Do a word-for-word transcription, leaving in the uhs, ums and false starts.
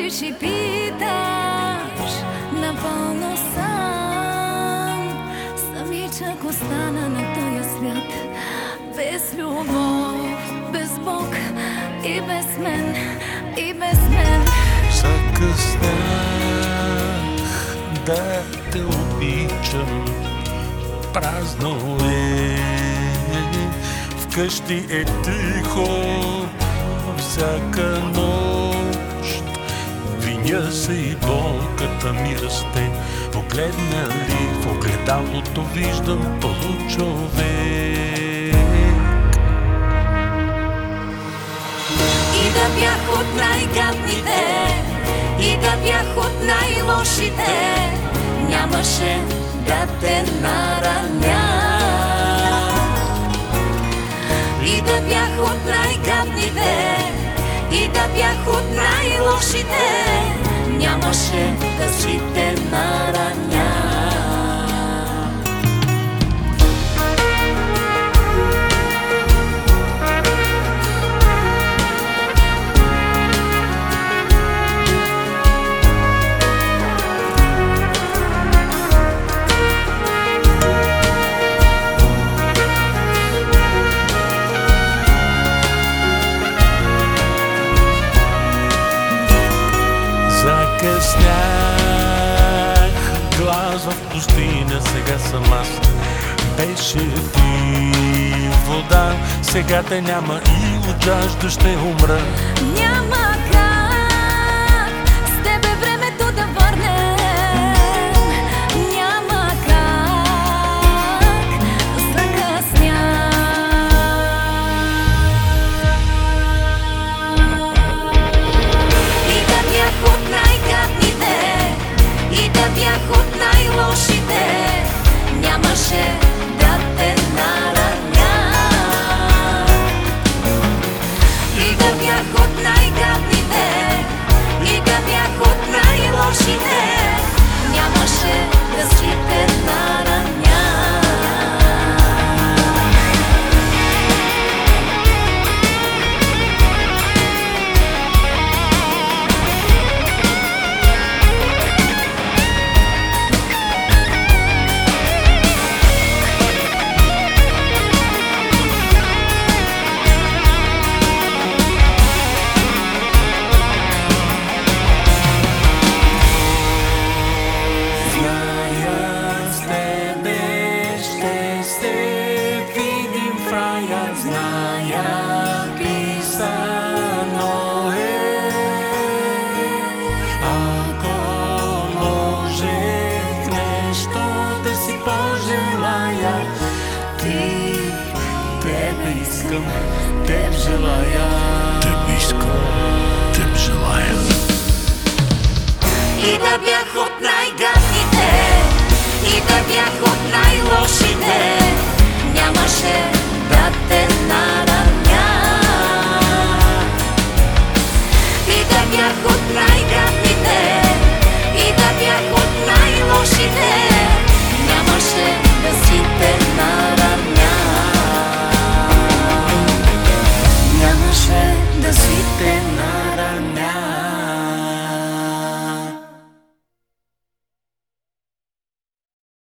Стоиш и питаш напълно сам. Самичък остана на този свят, без любов, без Бог и без мен, и без мен. Закъснях да те обичам, празно е, вкъщи е тихо всяка нощ. Виня се и болката ми расте, погледна ли в огледалото виждам получовек. И да бях от най-гадните, и да бях от най-лошите, нямаше да те нараня. И да бях от най-гадните, и да бях от най-лошите, нямаше да си те нараня. Закъснях, глас в пустиня, сега съм аз. Беше ти вода, сега те няма и от жажда ще умра. Няма как с тебе времето да върнем, няма как, закъснях. И да бях от най-гадните, и да бях от най-лошите, нямаше да те нараня. И да бях от най-гадните, и да бях от най-лошите, нямаше да си